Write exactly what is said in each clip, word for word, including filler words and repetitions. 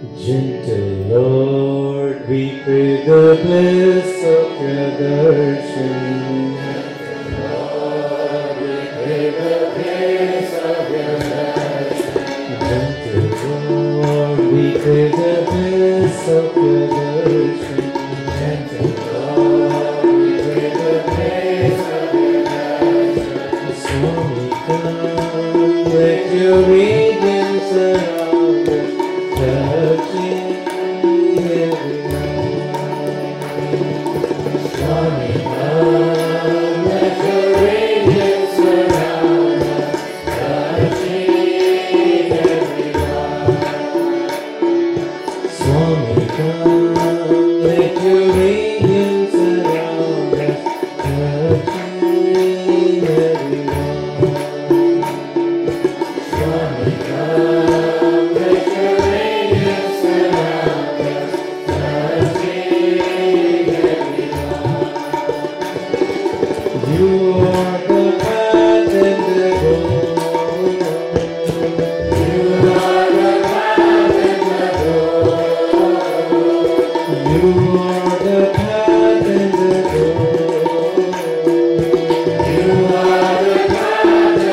Gentle Lord, we pray the bliss of your darshan. Lord, we pray the bliss of your darshan. Gentle Lord, we pray the bliss of your darshan. Gentle Lord, we pray the bliss of your darshan. Swami, come, let your radiance surround us. Touching everyone. Swami, come, let your radiance surround us, touching everyone. Swami, come, let your radiance surround us, touching everyone. Swami, come, let your You are the path and the door. You are the path and the door. You are the path and the door. You are the path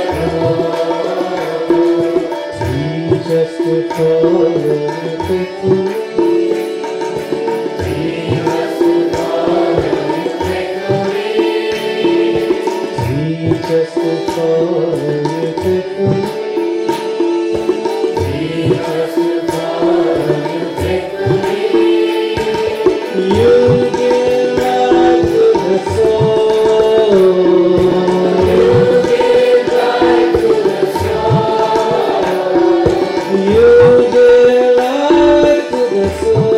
and the door. Teach us to follow you faithfully. Just to follow you faithfully. Teach us to follow you faithfully. You give life to the soul. You give life to the soul. You give life to the soul.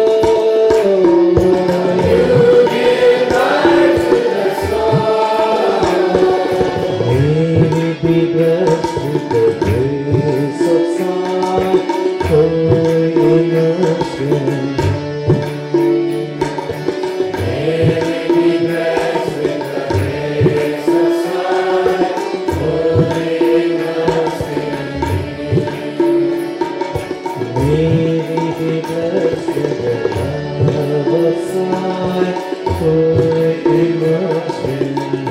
You give life to the soul. May we be blessed with the grace of Sai, holy innocent. May we be blessed with the grace of Sai, holy innocent. May we be blessed with the love of Sai, holy innocent.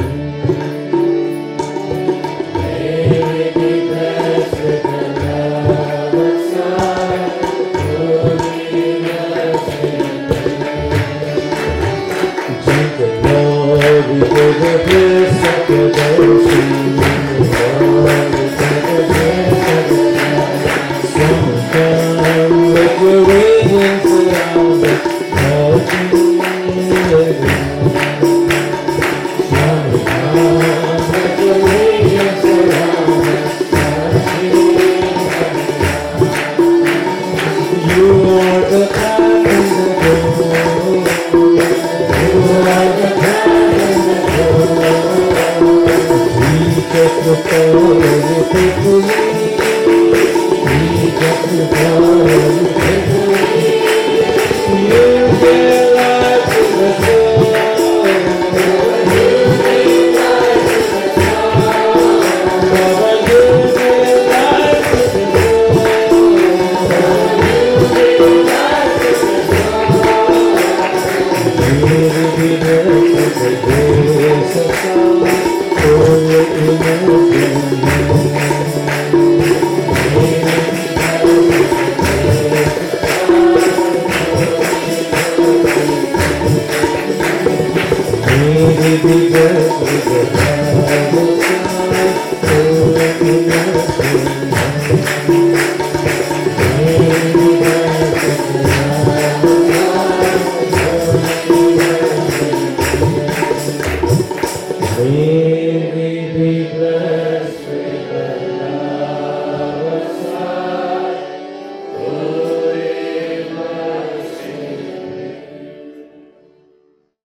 We pray the bliss of your darshan. Lord, we pray the bliss of your darshan. Swami, come, let your radiance surround us, touching everyone. Swami, come, let your radiance surround us, touching everyone. You are the path and the door. You are the path. Teach us to follow you faithfully. Teach us to follow you faithfully. You give life to the soul. You give life to the soul. Baba, you give life to the soul. You give life to the soul. You be blessed with the grace of God. Holy innocent. May we be blessed with the love of God.